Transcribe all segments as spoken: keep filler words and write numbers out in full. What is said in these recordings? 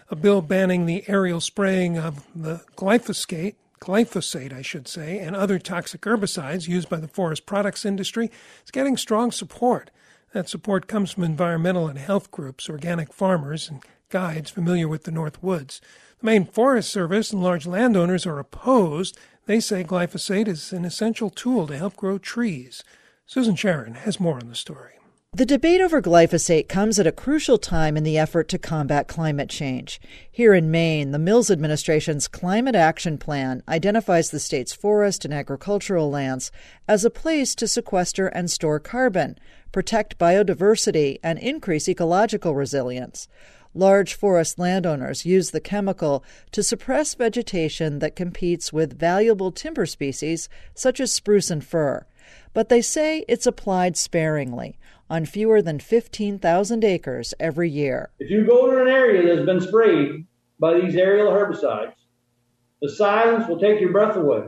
A bill banning the aerial spraying of the glyphosate, glyphosate, I should say, and other toxic herbicides used by the forest products industry is getting strong support. That support comes from environmental and health groups, organic farmers, and guides familiar with the North Woods. The Maine Forest Service and large landowners are opposed. They say glyphosate is an essential tool to help grow trees. Susan Sharon has more on the story. The debate over glyphosate comes at a crucial time in the effort to combat climate change. Here in Maine, the Mills administration's Climate Action Plan identifies the state's forest and agricultural lands as a place to sequester and store carbon, protect biodiversity, and increase ecological resilience. Large forest landowners use the chemical to suppress vegetation that competes with valuable timber species such as spruce and fir. But they say it's applied sparingly, on fewer than fifteen thousand acres every year. If you go to an area that's been sprayed by these aerial herbicides, the silence will take your breath away.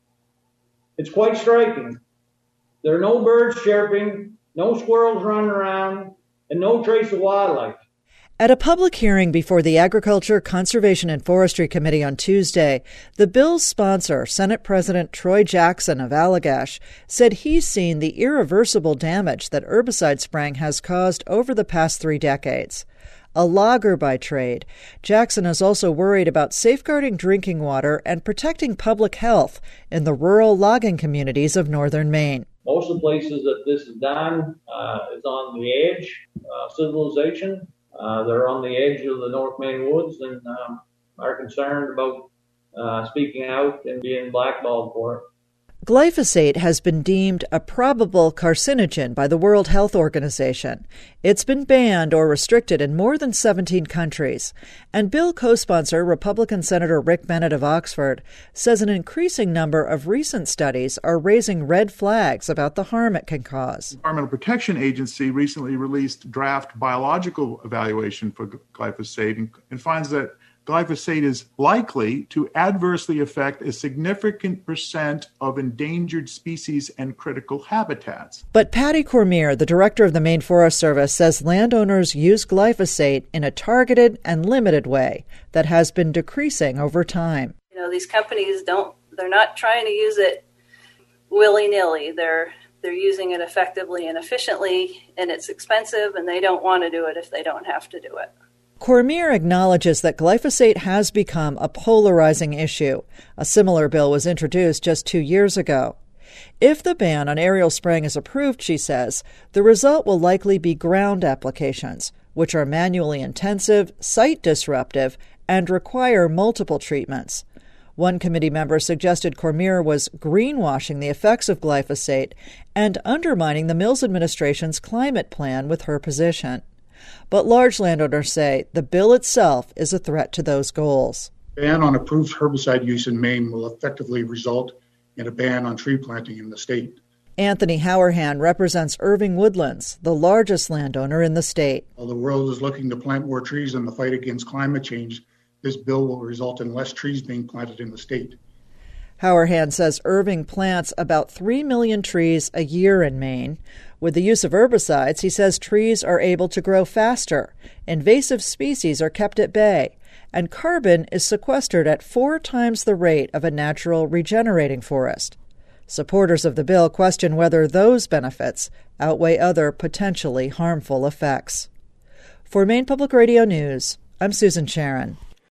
It's quite striking. There are no birds chirping, no squirrels running around, and no trace of wildlife. At a public hearing before the Agriculture, Conservation, and Forestry Committee on Tuesday, the bill's sponsor, Senate President Troy Jackson of Allagash, said he's seen the irreversible damage that herbicide spraying has caused over the past three decades. A logger by trade, Jackson is also worried about safeguarding drinking water and protecting public health in the rural logging communities of northern Maine. Most of the places that this is done uh, is on the edge of civilization. Uh, they're on the edge of the North Maine woods and um, are concerned about uh, speaking out and being blackballed for it. Glyphosate has been deemed a probable carcinogen by the World Health Organization. It's been banned or restricted in more than seventeen countries. And bill co-sponsor Republican Senator Rick Bennett of Oxford says an increasing number of recent studies are raising red flags about the harm it can cause. The Environmental Protection Agency recently released draft biological evaluation for glyphosate and, and finds that glyphosate is likely to adversely affect a significant percent of endangered species and critical habitats. But Patty Cormier, the director of the Maine Forest Service, says landowners use glyphosate in a targeted and limited way that has been decreasing over time. You know, these companies don't, they're not trying to use it willy-nilly. They're they're using it effectively and efficiently, and it's expensive, and they don't want to do it if they don't have to do it. Cormier acknowledges that glyphosate has become a polarizing issue. A similar bill was introduced just two years ago. If the ban on aerial spraying is approved, she says, the result will likely be ground applications, which are manually intensive, site disruptive, and require multiple treatments. One committee member suggested Cormier was greenwashing the effects of glyphosate and undermining the Mills administration's climate plan with her position. But large landowners say the bill itself is a threat to those goals. A ban on approved herbicide use in Maine will effectively result in a ban on tree planting in the state. Anthony Howerhan represents Irving Woodlands, the largest landowner in the state. While the world is looking to plant more trees in the fight against climate change, this bill will result in less trees being planted in the state. Howerhan says Irving plants about three million trees a year in Maine. With the use of herbicides, he says trees are able to grow faster, invasive species are kept at bay, and carbon is sequestered at four times the rate of a natural regenerating forest. Supporters of the bill question whether those benefits outweigh other potentially harmful effects. For Maine Public Radio News, I'm Susan Sharon.